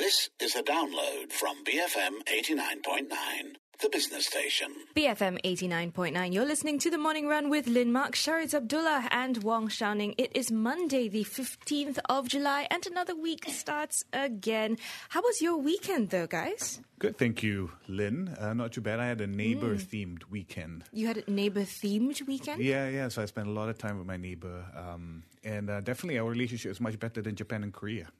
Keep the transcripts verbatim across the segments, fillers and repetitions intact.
This is a download from B F M eighty-nine point nine, the business station. B F M eighty-nine point nine. You're listening to The Morning Run with Lynn Mark, Sharitz Abdullah and Wong Xiaoning. It is Monday, the fifteenth of July, and another week starts again. How was your weekend, though, guys? Good, thank you, Lynn. Uh, not too bad. I had a neighbor-themed mm. weekend. You had a neighbor-themed weekend? Yeah, yeah. So I spent a lot of time with my neighbor. Um, and uh, definitely our relationship is much better than Japan and Korea.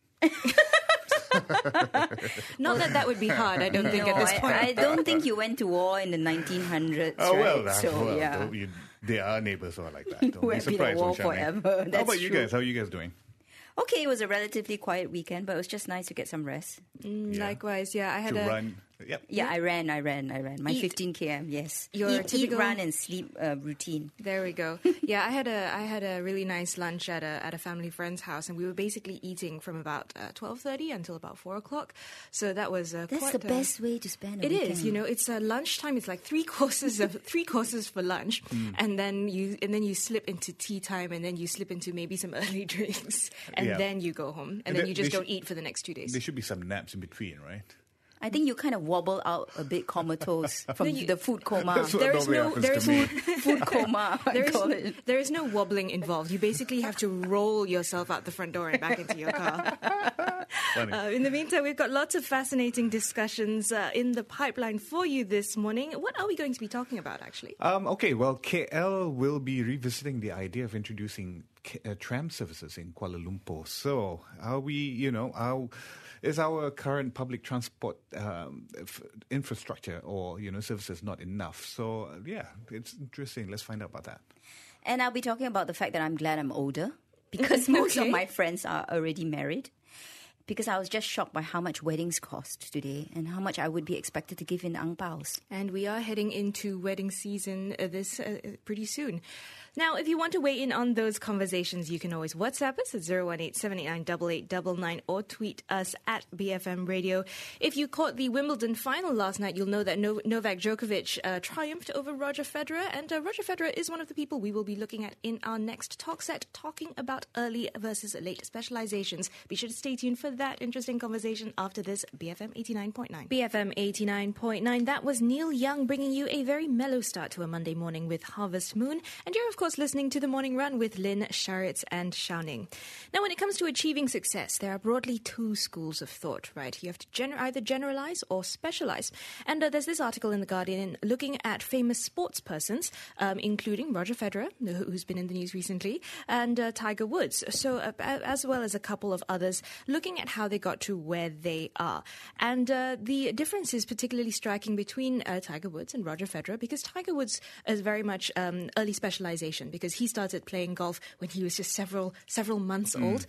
Not that that would be hard, I don't think, no, at this I, point. I don't think you went to war in the nineteen hundreds, Oh, right? well, that, so, well yeah. don't you, there are neighbors who are like that. Don't Who be have been at surprised, war Wong Xiaoning. forever. How That's about you true. guys? How are you guys doing? Okay, it was a relatively quiet weekend, but it was just nice to get some rest. Mm, Yeah. Likewise, yeah. I had To a... run. Yep. Yeah, I ran, I ran, I ran. My Eat. fifteen kilometers, yes. Your eat, typical- eat, run, and sleep uh, routine. There we go. Yeah, I had a I had a really nice lunch at a at a family friend's house, and we were basically eating from about uh, twelve thirty until about four o'clock. So that was uh, That's quite the uh, best way to spend a It weekend. is, you know, it's uh, lunchtime. It's like three courses of three courses for lunch, Hmm. and then you and then you slip into tea time, and then you slip into maybe some early drinks, and Yeah. then you go home, and, And then there- you just there don't should- eat for the next two days. There should be some naps in between, right? I think you kind of wobble out a bit comatose from No, you- the food coma. That's what There is normally no happens there to is me. Food coma, I There is, call it. there is no wobbling involved. You basically have to roll yourself out the front door and back into your car. Funny. Uh, in the meantime, we've got lots of fascinating discussions uh, in the pipeline for you this morning. What are we going to be talking about, actually? Um, okay, well, K L will be revisiting the idea of introducing K- uh, tram services in Kuala Lumpur. So, are we, you know, how is our current public transport um, f- infrastructure or, you know, services not enough? So, uh, yeah, it's interesting. Let's find out about that. And I'll be talking about the fact that I'm glad I'm older because most Okay. of my friends are already married. Because I was just shocked by how much weddings cost today and how much I would be expected to give in ang paos. And we are heading into wedding season uh, this uh, pretty soon. Now, if you want to weigh in on those conversations, you can always WhatsApp us at zero one eight seven eight nine eight eight nine nine or tweet us at B F M Radio. If you caught the Wimbledon final last night, you'll know that no- Novak Djokovic uh, triumphed over Roger Federer. And uh, Roger Federer is one of the people we will be looking at in our next talk set, talking about early versus late specializations. Be sure to stay tuned for that interesting conversation after this. B F M eighty-nine point nine. B F M eighty-nine point nine. That was Neil Young bringing you a very mellow start to a Monday morning with Harvest Moon. And you're, of course, listening to The Morning Run with Lynn, Sharitz and Xiaoning. Now, when it comes to achieving success, there are broadly two schools of thought, right? You have to gener- either generalize or specialize. And uh, there's this article in The Guardian looking at famous sports persons, um, including Roger Federer, who- who's been in the news recently, and uh, Tiger Woods. So, uh, as well as a couple of others, looking at how they got to where they are. And uh, the difference is particularly striking between uh, Tiger Woods and Roger Federer, because Tiger Woods is very much um, early specialization, because he started playing golf when he was just several several months old,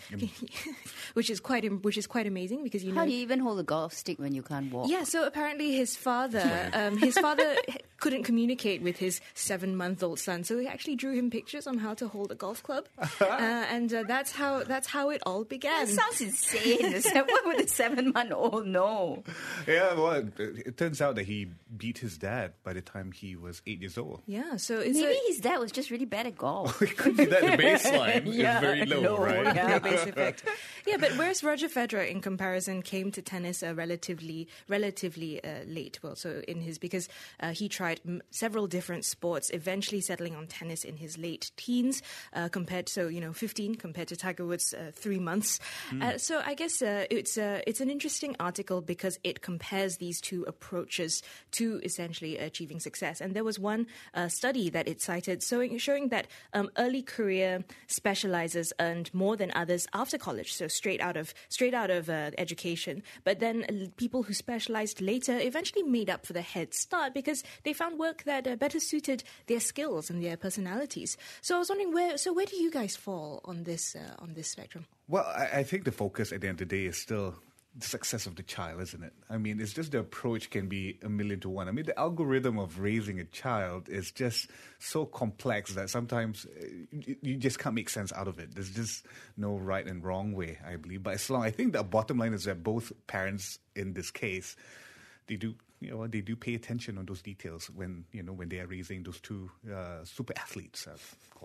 which is quite im- which is quite amazing, because you How know. do you even hold a golf stick when you can't walk? Yeah, so apparently his father, um, his father couldn't communicate with his seven-month-old son, so he actually drew him pictures on how to hold a golf club, uh, and uh, that's how that's how it all began. That sounds insane. What would a seven-month-old know? Yeah, well, it, it turns out that he beat his dad by the time he was eight years old. Yeah, so it's Maybe a, his dad was just really bad at golf. It could be that the baseline Yeah, is very low, low, right? yeah. base effect. Yeah, but whereas Roger Federer, in comparison, came to tennis uh, relatively, relatively uh, late. Well, so in his because uh, he tried m- several different sports, eventually settling on tennis in his late teens. Uh, compared, so you know, fifteen compared to Tiger Woods, uh, three months. Mm. Uh, so I guess uh, it's uh, it's an interesting article because it compares these two approaches to essentially achieving success. And there was one uh, study that it cited showing, showing that um, early career specializers earned more than others after college, so straight out of straight out of uh, education. But then uh, people who specialized later eventually made up for the head start because they found work that uh, better suited their skills and their personalities. So I was wondering where. So where do you guys fall on this uh, on this spectrum? Well, I, I think the focus at the end of the day is still the success of the child, isn't it? I mean, it's just the approach can be a million to one. I mean, the algorithm of raising a child is just so complex that sometimes uh, you, you just can't make sense out of it. There's just no right and wrong way, I believe. But as long, I think the bottom line is that both parents in this case, they do, you know, they do pay attention on those details when, you know, when they are raising those two uh, super athletes, I've called them.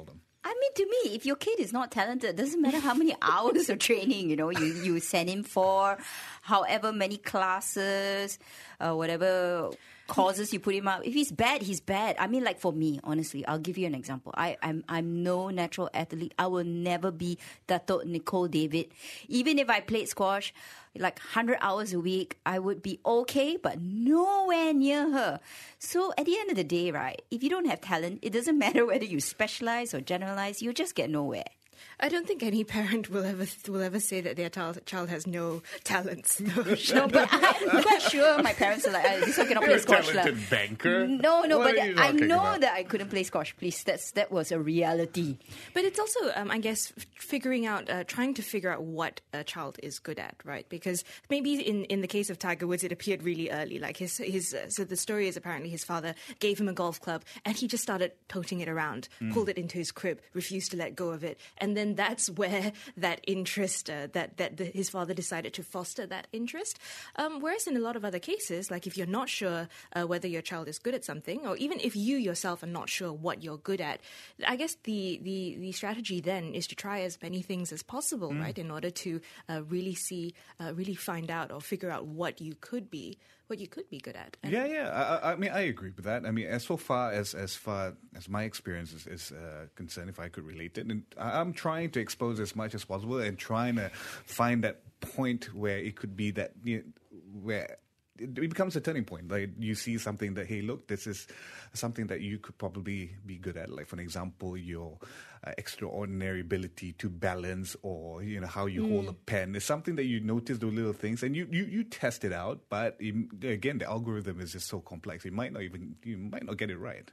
I mean, to me, if your kid is not talented, it doesn't matter how many hours of training, you know, you, you send him for, however many classes, uh, whatever causes you put him up. If he's bad, he's bad. I mean, like for me, honestly, I'll give you an example. I, I'm I'm no natural athlete. I will never be Dato' Nicole David. Even if I played squash like one hundred hours a week, I would be okay, but nowhere near her. So at the end of the day, right, if you don't have talent, it doesn't matter whether you specialize or generalize, you just get nowhere. I don't think any parent will ever will ever say that their child, child has no talents. No, no, but I'm quite sure my parents are like, "I this one cannot You're play squash." a talented lah." banker. No, no, What but are you I talking know about? that I couldn't play squash. Please, that's that was a reality. But it's also, um, I guess, f- figuring out, uh, trying to figure out what a child is good at, right? Because maybe in, in the case of Tiger Woods, it appeared really early. Like his his uh, so the story is apparently his father gave him a golf club and he just started toting it around, Mm. pulled it into his crib, refused to let go of it, and then that's where that interest, uh, that that the, his father decided to foster that interest. Um, whereas in a lot of other cases, like if you're not sure uh, whether your child is good at something, or even if you yourself are not sure what you're good at, I guess the the, the strategy then is to try as many things as possible, Mm. right, in order to uh, really see, uh, really find out or figure out what you could be, what you could be good at. And Yeah, yeah. I, I I mean, I agree with that. I mean, as so far as as far as my experience is, is uh, concerned, if I could relate it, and I- I'm trying to expose as much as possible and trying to find that point where it could be that, you know, where it becomes a turning point. Like you see something that, hey, look, this is something that you could probably be good at. Like, for example, your uh, extraordinary ability to balance, or you know how you hold a pen. It's something that you notice those little things, and you you, you test it out. But im- again, the algorithm is just so complex. You might not even you might not get it right.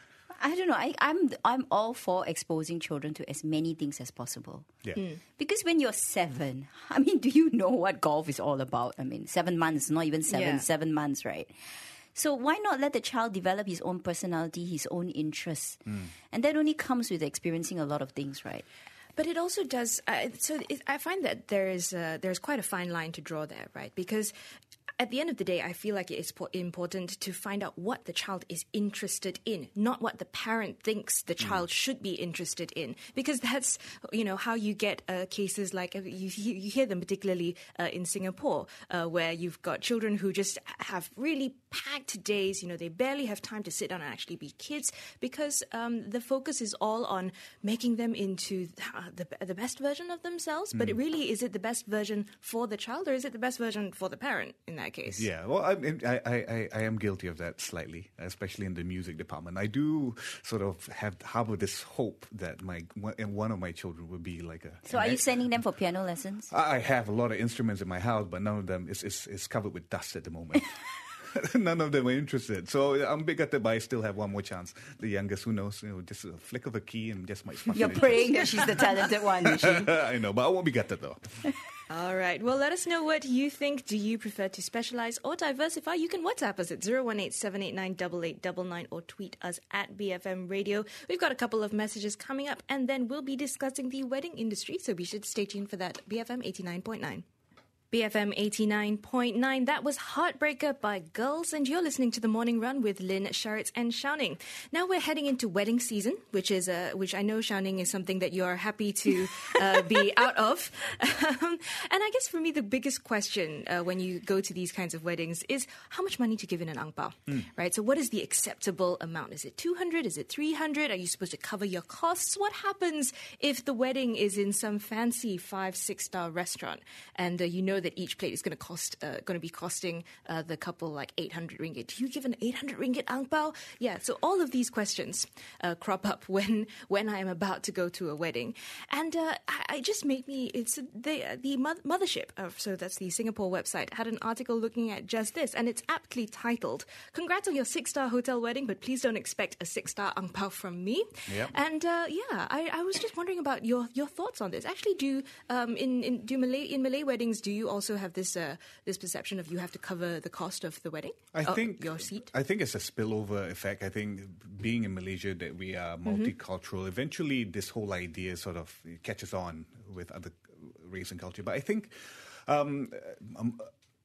I don't know. I, I'm I'm all for exposing children to as many things as possible. Yeah. Because when you're seven, I mean, do you know what golf is all about? I mean, seven months, not even seven, Yeah. seven months, right? So why not let the child develop his own personality, his own interests? And that only comes with experiencing a lot of things, right? But it also does. Uh, so it, I find that there is uh, there's quite a fine line to draw there, right? Because at the end of the day, I feel like it is po- important to find out what the child is interested in, not what the parent thinks the child should be interested in. Because that's, you know, how you get uh, cases like, uh, you, you hear them particularly uh, in Singapore, uh, where you've got children who just have really packed days. You know, they barely have time to sit down and actually be kids, because um, the focus is all on making them into uh, the, the best version of themselves. But it really, is it the best version for the child, or is it the best version for the parent in that case? Yeah, well, I, I, I, I am guilty of that slightly, especially in the music department. I do sort of have harbor this hope that my one one of my children would be like a. So are you sending them for piano lessons? I I have a lot of instruments in my house, but none of them is is, is covered with dust at the moment. None of them are interested. So I'm big at it, but I still have one more chance. The youngest, who knows, you know, just a flick of a key and just might spark You're an praying that she's the talented one, is she? interest. I know, but I won't be gutted though. All right. Well, let us know what you think. Do you prefer to specialize or diversify? You can WhatsApp us at zero one eight seven eight nine eight eight nine nine or tweet us at B F M Radio. We've got a couple of messages coming up, and then we'll be discussing the wedding industry, so be sure to stay tuned for that. B F M eighty-nine point nine. B F M eighty-nine point nine. That was Heartbreaker by Girls, and you're listening to The Morning Run with Lynn, Sharitz and Xiaoning. Now we're heading into wedding season, which is uh, which I know, Xiaoning, is something that you're happy to uh, be out of. Um, and I guess for me, the biggest question uh, when you go to these kinds of weddings is how much money to give in an ang pao, right? So what is the acceptable amount? Is it two hundred? Is it three hundred? Are you supposed to cover your costs? What happens if the wedding is in some fancy five, six-star restaurant, and uh, you know that each plate is going to cost, uh, going to be costing uh, the couple like eight hundred ringgit. Do you give an eight hundred ringgit ang pao? Yeah, so all of these questions uh, crop up when when I am about to go to a wedding, and uh, I, it just made me. It's the the mothership. Uh, so that's the Singapore website had an article looking at just this, and it's aptly titled "Congrats on your six-star hotel wedding, but please don't expect a six-star ang pao from me." Yep. And uh, yeah, I, I was just wondering about your your thoughts on this. Actually, do um, in in do Malay in Malay weddings, do you also have this uh, this perception of you have to cover the cost of the wedding? I Oh, think your seat. I think it's a spillover effect. I think being in Malaysia that we are multicultural, eventually this whole idea sort of catches on with other race and culture. But I think um, um,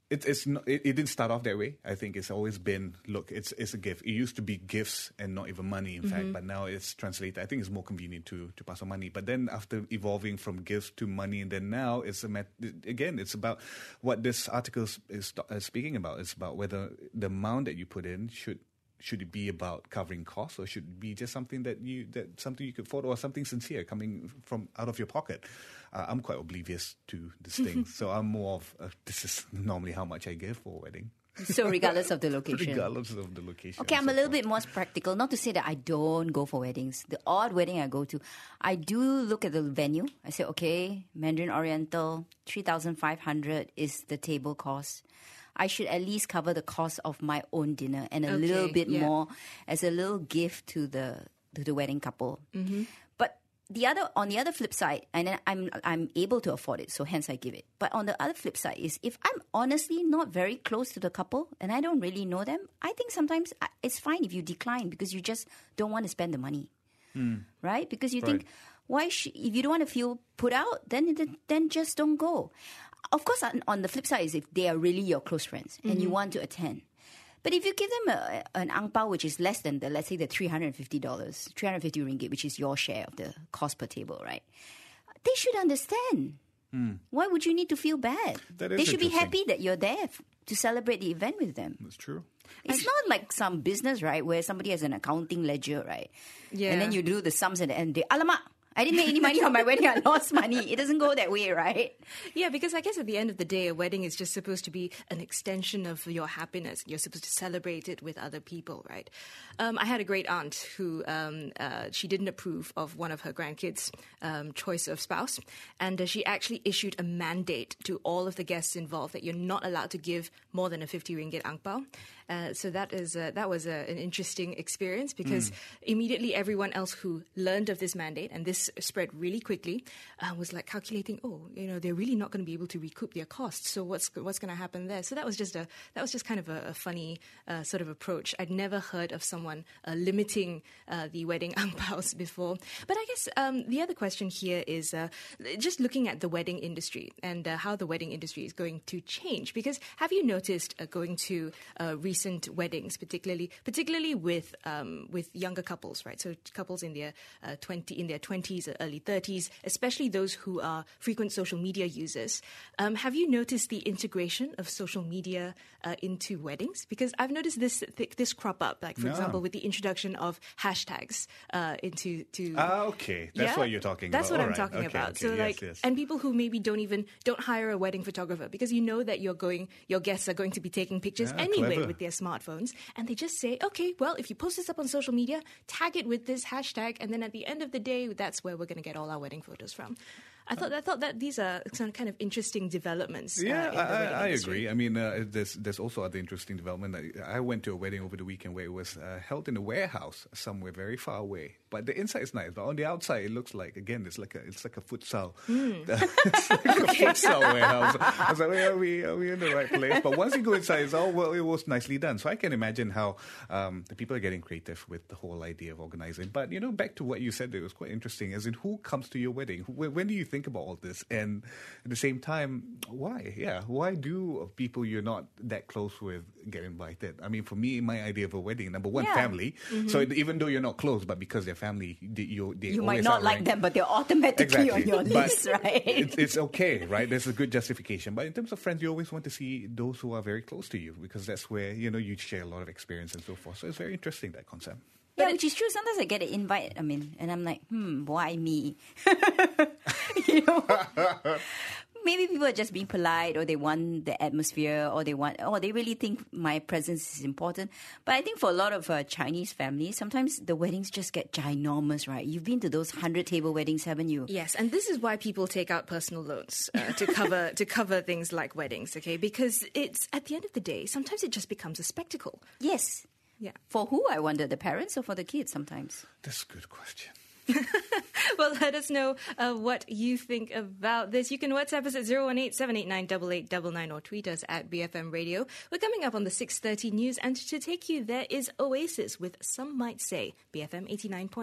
It, it's not, it, it didn't start off that way. I think it's always been, look, it's it's a gift. It used to be gifts and not even money, in mm-hmm. fact, but now it's translated. I think it's more convenient to, to pass on money. But then after evolving from gifts to money, and then now it's a met, again, it's about what this article is, is speaking about. It's about whether the amount that you put in should should it be about covering costs, or should it be just something that you that something you could afford, or something sincere coming from out of your pocket. Uh, I'm quite oblivious to this thing, so I'm more of uh, this is normally how much I give for a wedding. So regardless of the location. Regardless of the location. Okay, I'm so a little forth. bit more practical. Not to say that I don't go for weddings. The odd wedding I go to, I do look at the venue. I say, okay, Mandarin Oriental, three thousand five hundred is the table cost. I should at least cover the cost of my own dinner and a Okay, little bit yeah. more as a little gift to the to the wedding couple. Mm-hmm. But the other on the other flip side, and then I'm I'm able to afford it, so hence I give it. But on the other flip side is if I'm honestly not very close to the couple and I don't really know them, I think sometimes I- it's fine if you decline because you just don't want to spend the money, Mm. right? Because you Right. think why sh- if you don't want to feel put out, then then- then just don't go. Of course, on, on the flip side is if they are really your close friends and Mm-hmm. you want to attend. But if you give them a, an ang pao, which is less than the, let's say, the three hundred fifty dollars, three hundred fifty ringgit, which is your share of the cost per table, right? They should understand. Why would you need to feel bad? That is They should be interesting. happy that you're there f- to celebrate the event with them. That's true. It's not like some business, right, where somebody has an accounting ledger, right? Yeah. And then you do the sums at the end. They, alamak, I didn't make any money on my wedding. I lost money. It doesn't go that way, right? Yeah, because I guess at the end of the day, a wedding is just supposed to be an extension of your happiness. You're supposed to celebrate it with other people, right? Um, I had a great aunt who um, uh, she didn't approve of one of her grandkids' um, choice of spouse, and uh, she actually issued a mandate to all of the guests involved that you're not allowed to give more than a fifty ringgit ang pao. Uh, so that is uh, that was uh, an interesting experience because immediately everyone else who learned of this mandate, and this spread really quickly, uh, was like calculating, oh, you know, they're really not going to be able to recoup their costs. So what's what's going to happen there? So that was just a that was just kind of a, a funny uh, sort of approach. I'd never heard of someone uh, limiting uh, the wedding ang paos before. But I guess um, the other question here is uh, just looking at the wedding industry and uh, how the wedding industry is going to change. Because have you noticed uh, going to uh, recent weddings, particularly particularly with um, with younger couples, right? So couples in their uh, twenty in their twenties, early thirties, especially those who are frequent social media users. Um, have you noticed the integration of social media uh, into weddings? Because I've noticed this th- this crop up, like for No. example, with the introduction of hashtags uh, into to Ah, okay. That's yeah, what you're talking That's about. what All I'm right. talking Okay, about. okay. So Yes, like, yes. and people who maybe don't even don't hire a wedding photographer because you know that you're going, your guests are going to be taking pictures Ah, anyway clever. with their smartphones, and they just say, okay, well, if you post this up on social media, tag it with this hashtag, and then at the end of the day, that's where we're going to get all our wedding photos from. I thought I thought that these are some kind of interesting developments. Yeah, uh, in the wedding I, I industry. agree. I mean, uh, there's there's also other interesting development. I, I went to a wedding over the weekend where it was uh, held in a warehouse somewhere very far away. But the inside is nice, but on the outside it looks like again it's like a it's like a futsal. Hmm. It's like a futsal warehouse. I was like, well, are we are we in the right place? But once you go inside, it's all well, it was nicely done. So I can imagine how um, the people are getting creative with the whole idea of organizing. But you know, back to what you said, it was quite interesting. As in, who comes to your wedding? When, when do you think about all this? And at the same time, why? Yeah, why do people you're not that close with get invited? I mean, for me, my idea of a wedding, number one, Yeah. family. So even though you're not close, but because they're family, they, you they You might always not are like ranked. them, but they're automatically Exactly. on your But list, right? It's, it's okay, right? There's a good justification. But in terms of friends, you always want to see those who are very close to you because that's where, you know, you share a lot of experience and so forth. So it's very interesting, that concept. Yeah, which is true. Sometimes I get an invite, I mean, and I'm like, hmm, why me? you know? Maybe people are just being polite or they want the atmosphere or they want, or they really think my presence is important. But I think for a lot of uh, Chinese families, sometimes the weddings just get ginormous, right? You've been to those hundred-table weddings, haven't you? Yes, and this is why people take out personal loans uh, to cover to cover things like weddings, okay? Because it's at the end of the day, sometimes it just becomes a spectacle. Yes. Yeah. For who, I wonder, the parents or for the kids sometimes? That's a good question. Well, let us know uh, what you think about this. You can WhatsApp us at zero one eight, seven eight nine, eight eight nine nine or tweet us at B F M Radio. We're coming up on the six thirty news, and to take you there is Oasis with Some Might Say, B F M eighty-nine point nine.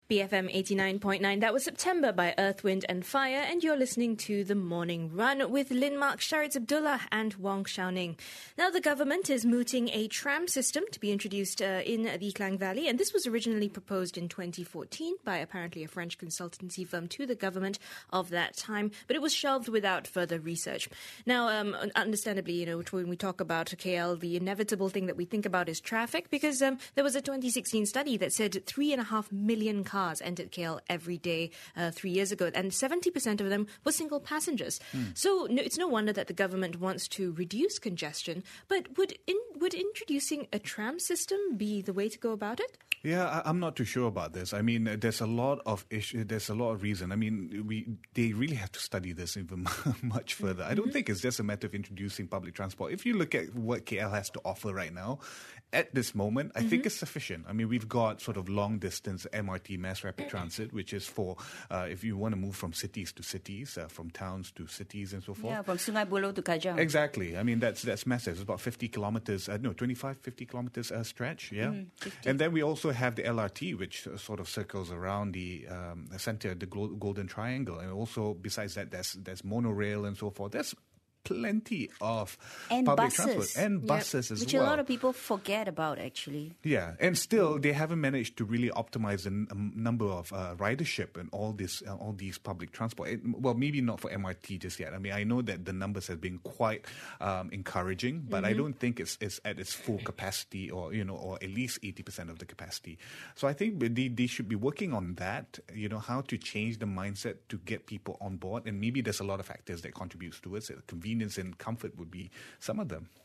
B F M eighty-nine point nine. That was September by Earth, Wind and Fire, and you're listening to The Morning Run with Lin Mark, Sharitz Abdullah and Wong Xiaoning. Now, the government is mooting a tram system to be introduced uh, in the Klang Valley, and this was originally proposed in twenty fourteen by apparently a French consultancy firm to the government of that time, but it was shelved without further research. Now, um, understandably, you know, when we talk about K L, the inevitable thing that we think about is traffic, because um, there was a twenty sixteen study that said three and a half million cars cars entered K L every day uh, three years ago, and seventy percent of them were single passengers. Mm. So no, it's no wonder that the government wants to reduce congestion. But would in, would introducing a tram system be the way to go about it? Yeah, I, I'm not too sure about this. I mean, uh, there's a lot of issue. There's a lot of reason. I mean, we they really have to study this even much further. Mm-hmm. I don't think it's just a matter of introducing public transport. If you look at what K L has to offer right now, at this moment, I mm-hmm. think it's sufficient. I mean, we've got sort of long distance M R T, mass rapid transit, which is for uh, if you want to move from cities to cities, uh, from towns to cities, and so forth. Yeah, from Sungai Buloh to Kajang. Exactly. I mean, that's that's massive. It's about fifty kilometers. Uh, no, twenty-five, fifty kilometers uh, stretch. Yeah, mm, and then we also have the L R T, which uh, sort of circles around the um, center, the Glo- Golden Triangle, and also besides that, there's there's monorail and so forth. There's plenty of and public buses. transport and buses yep. as which well. Which a lot of people forget about, actually. Yeah, and still they haven't managed to really optimize the n- um, number of uh, ridership and all this, uh, all these public transport. It, well, maybe not for M R T just yet. I mean, I know that the numbers have been quite um, encouraging, but mm-hmm. I don't think it's, it's at its full capacity, or you know, or at least eighty percent of the capacity. So I think they they should be working on that. You know, how to change the mindset to get people on board, and maybe there's a lot of factors that contributes towards it. Convenience and comfort would be some of them.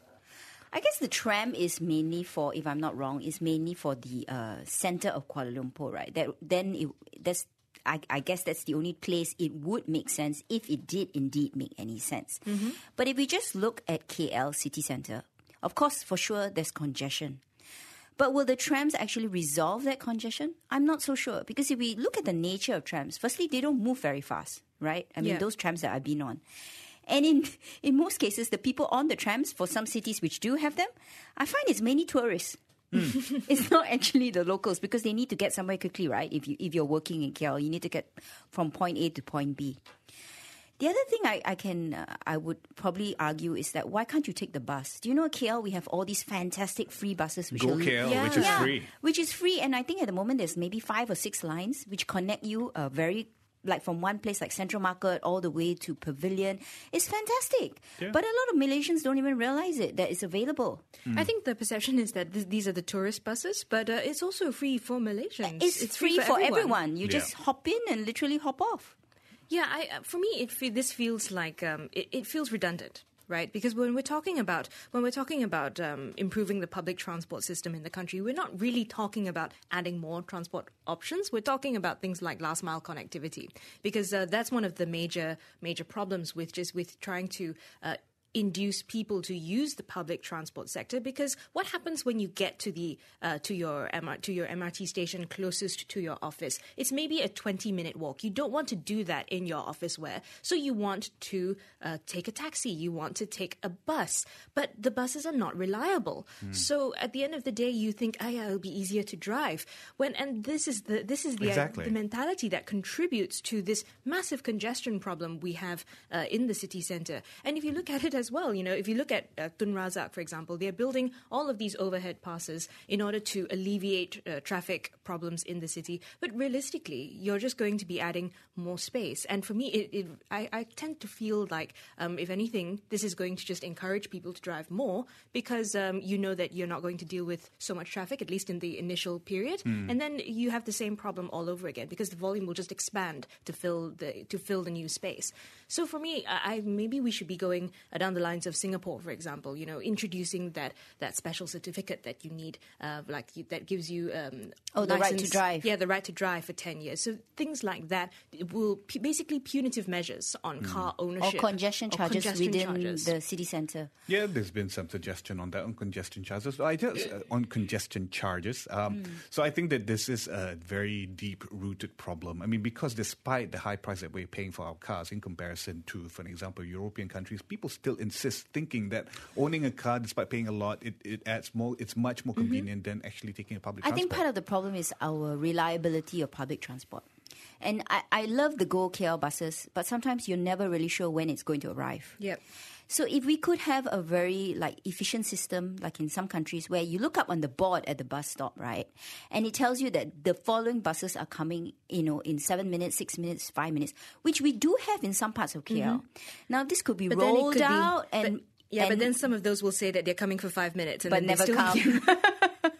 I guess the tram is mainly for, if I'm not wrong, is mainly for the uh, center of Kuala Lumpur, right? That then it, that's I, I guess that's the only place it would make sense if it did indeed make any sense. Mm-hmm. But if we just look at K L city center, of course, for sure, there's congestion. But will the trams actually resolve that congestion? I'm not so sure, because if we look at the nature of trams, firstly, they don't move very fast, right? I mean, yeah. those trams that I've been on. And in in most cases, the people on the trams, for some cities which do have them, I find it's mainly tourists. Mm. It's not actually the locals, because they need to get somewhere quickly, right? If you if you're working in K L, you need to get from point A to point B. The other thing I, I can uh, I would probably argue is that why can't you take the bus? Do you know at K L we have all these fantastic free buses which Go are, K L, yeah. which is yeah, free, which is free, and I think at the moment there's maybe five or six lines which connect you uh, very. Like from one place like Central Market all the way to Pavilion. It's fantastic. Yeah. But a lot of Malaysians don't even realize it, that it's available. Mm. I think the perception is that th- these are the tourist buses, but uh, it's also free for Malaysians. It's, it's free, free for, for everyone. everyone. You yeah. just hop in and literally hop off. Yeah, I, uh, for me, it fe- this feels like um, it, it feels redundant. Right, because when we're talking about when we're talking about um, improving the public transport system in the country, we're not really talking about adding more transport options. We're talking about things like last mile connectivity, because uh, that's one of the major major problems with just with trying to Uh, induce people to use the public transport sector. Because what happens when you get to the uh, to your M R, to your M R T station closest to your office? It's maybe a twenty minute walk. You don't want to do that in your office wear, so you want to uh, take a taxi. You want to take a bus, but the buses are not reliable. Mm. So at the end of the day, you think, "Oh yeah, it'll be easier to drive." When and this is the this is the exactly. uh, the mentality that contributes to this massive congestion problem we have uh, in the city centre. And if you look at it as well, you know, if you look at uh, Tun Razak, for example, they're building all of these overhead passes in order to alleviate uh, traffic problems in the city. But realistically, you're just going to be adding more space. And for me, it, it, I, I tend to feel like, um, if anything, this is going to just encourage people to drive more, because um, you know that you're not going to deal with so much traffic, at least in the initial period. Mm. And then you have the same problem all over again, because the volume will just expand to fill the to fill the new space. So for me, I, I maybe we should be going uh, down the lines of Singapore, for example, you know, introducing that, that special certificate that you need, uh, like you, that gives you um, oh the license, right to drive. Yeah, the right to drive for ten years. So things like that will p- basically punitive measures on mm. car ownership or congestion charges or congestion within charges. the city centre. Yeah, there's been some suggestion on that, on congestion charges. I just uh, on congestion charges. Um, mm. So I think that this is a very deep-rooted problem. I mean, because despite the high price that we're paying for our cars in comparison to, for example, European countries, people still insist, thinking that owning a car, despite paying a lot, it, it adds more. It's much more convenient mm-hmm. than actually taking a public I transport. think part of the problem is our reliability of public transport. And I, I love the Go K L buses, but sometimes you're never really sure when it's going to arrive. Yep. So if we could have a very like efficient system, like in some countries, where you look up on the board at the bus stop, right, and it tells you that the following buses are coming, you know, in seven minutes, six minutes, five minutes, which we do have in some parts of K L. Mm-hmm. Now this could be but rolled could out be, and but, yeah, and, but then some of those will say that they're coming for five minutes and but then never they still come.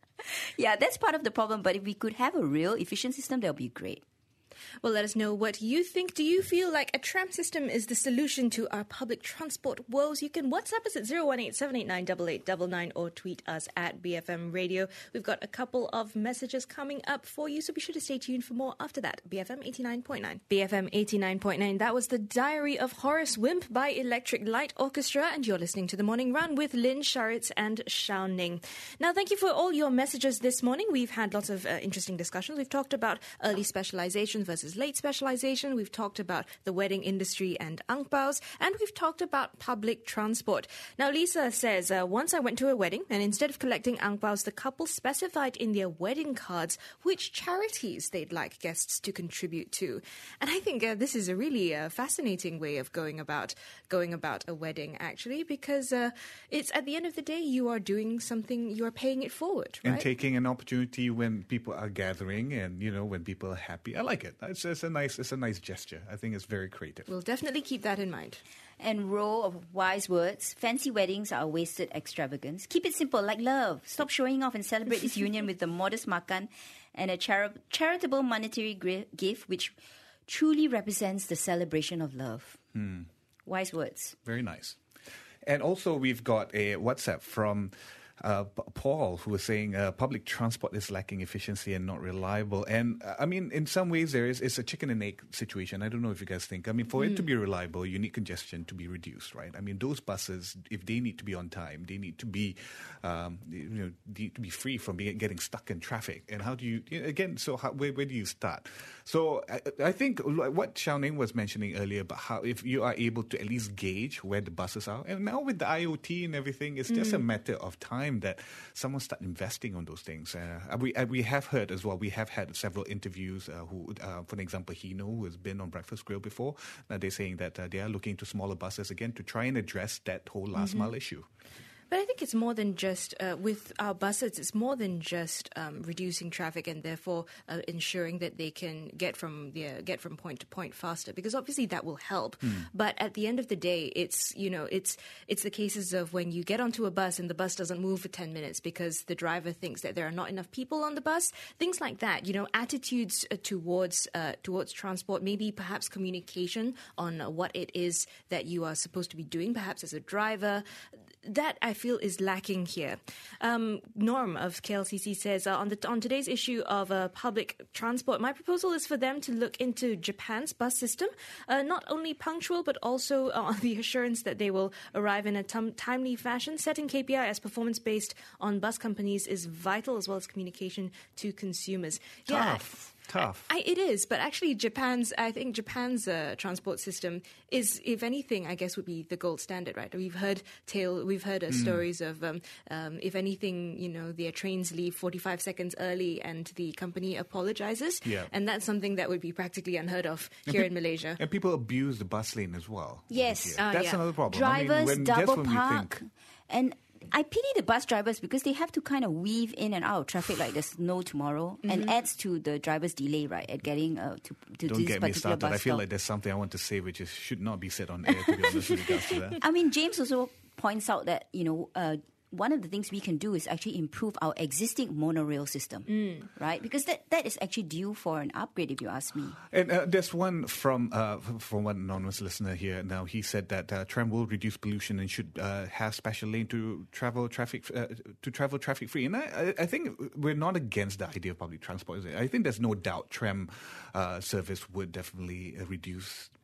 Yeah, that's part of the problem. But if we could have a real efficient system, that would be great. Well, let us know what you think. Do you feel like a tram system is the solution to our public transport woes? You can WhatsApp us at zero one eight seven eight nine eight eight nine nine or tweet us at B F M Radio. We've got a couple of messages coming up for you, so be sure to stay tuned for more after that. B F M eighty-nine point nine. B F M eighty-nine point nine. That was The Diary of Horace Wimp by Electric Light Orchestra, and you're listening to The Morning Run with Lynn Sharitz and Shao Ning. Now, thank you for all your messages this morning. We've had lots of uh, interesting discussions. We've talked about early specialization versus late specialization. We've talked about the wedding industry and ang paos, and we've talked about public transport. Now, Lisa says, uh, once I went to a wedding, and instead of collecting ang paos, the couple specified in their wedding cards which charities they'd like guests to contribute to. And I think uh, this is a really uh, fascinating way of going about going about a wedding, actually, because uh, it's at the end of the day, you are doing something, you are paying it forward, right? And taking an opportunity when people are gathering and, you know, when people are happy. I like it. It's, it's a nice, it's a nice gesture. I think it's very creative. We'll definitely keep that in mind. And row of wise words. Fancy weddings are a wasted extravagance. Keep it simple, like love. Stop showing off and celebrate this union with the modest makan and a chari- charitable monetary gri- gift, which truly represents the celebration of love. Hmm. Wise words. Very nice. And also, we've got a WhatsApp from Uh, Paul, who was saying uh, public transport is lacking efficiency and not reliable. And uh, I mean, in some ways, there is it's a chicken and egg situation. I don't know if you guys think. I mean, for mm. it to be reliable, you need congestion to be reduced, right? I mean, those buses, if they need to be on time, they need to be, um, you know, need to be free from being, getting stuck in traffic. And how do you again? So how, where, where do you start? So I, I think what Shao Ning was mentioning earlier about how if you are able to at least gauge where the buses are, and now with the I O T and everything, it's mm. just a matter of time that someone start investing on those things. Uh, we uh, we have heard as well. We have had several interviews. Uh, who, uh, for example, Hino, who has been on Breakfast Grill before, uh, they're saying that uh, they are looking to smaller buses again to try and address that whole last mm-hmm. mile issue. But I think it's more than just, uh, with our buses, it's more than just um, reducing traffic and therefore uh, ensuring that they can get from the, uh, get from point to point faster, because obviously that will help. Mm. But at the end of the day, it's, you know, it's it's the cases of when you get onto a bus and the bus doesn't move for ten minutes because the driver thinks that there are not enough people on the bus, things like that. You know, attitudes uh, towards uh, towards transport, maybe perhaps communication on uh, what it is that you are supposed to be doing, perhaps as a driver. That, I feel, is lacking here. Um, Norm of K L C C says, uh, on, the, on today's issue of uh, public transport, my proposal is for them to look into Japan's bus system, uh, not only punctual, but also uh, on the assurance that they will arrive in a t- timely fashion. Setting K P I as performance-based on bus companies is vital, as well as communication to consumers. Tough. Yeah. Tough. I, it is, but actually Japan's, I think Japan's uh, transport system is, if anything, I guess would be the gold standard, right? We've heard tale, we've heard uh, mm. stories of, um, um, if anything, you know, their trains leave forty-five seconds early and the company apologizes. Yeah. And that's something that would be practically unheard of here pe- in Malaysia. And people abuse the bus lane as well. Yes. Uh, That's yeah. another problem. Drivers I mean, when, double when park. Think, and I pity the bus drivers because they have to kind of weave in and out of traffic like there's no tomorrow, mm-hmm. and adds to the driver's delay, right, at getting uh, to, to Don't this get particular me started. bus I feel stop. like there's something I want to say which is, should not be said on air, to be honest with regards to that. I mean, James also points out that, you know, uh, one of the things we can do is actually improve our existing monorail system, mm. right? Because that, that is actually due for an upgrade, if you ask me. And uh, there's one from uh, from one anonymous listener here. Now he said that uh, tram will reduce pollution and should uh, have special lane to travel traffic uh, to travel traffic free. And I, I think we're not against the idea of public transport. I think there's no doubt tram uh, service would definitely uh, reduce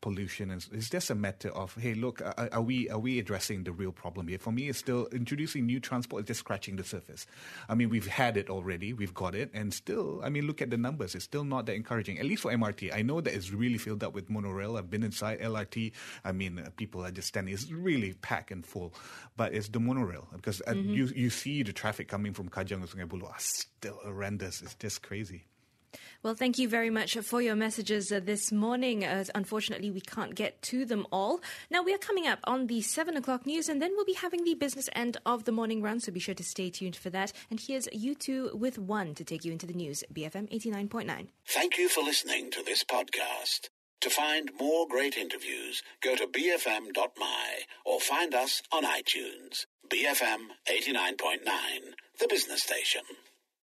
pollution. And it's just a matter of, hey, look, are, are we are we addressing the real problem here? For me, it's still introducing new transport is just scratching the surface. I mean, we've had it already, we've got it, and still, I mean, look at the numbers. It's still not that encouraging, at least for M R T. I know that it's really filled up with monorail. I've been inside L R T. I mean, uh, people are just standing. It's really packed and full. But it's the monorail, because uh, Mm-hmm. you you see the traffic coming from Kajang and Sungai Buloh are still horrendous. It's just crazy. Well, thank you very much for your messages uh, this morning. Uh, unfortunately, we can't get to them all. Now, we are coming up on the seven o'clock news, and then we'll be having the business end of the morning run, so be sure to stay tuned for that. And here's you two with one to take you into the news, B F M eighty-nine point nine. Thank you for listening to this podcast. To find more great interviews, go to b f m dot m y or find us on iTunes. B F M eighty-nine point nine, the business station.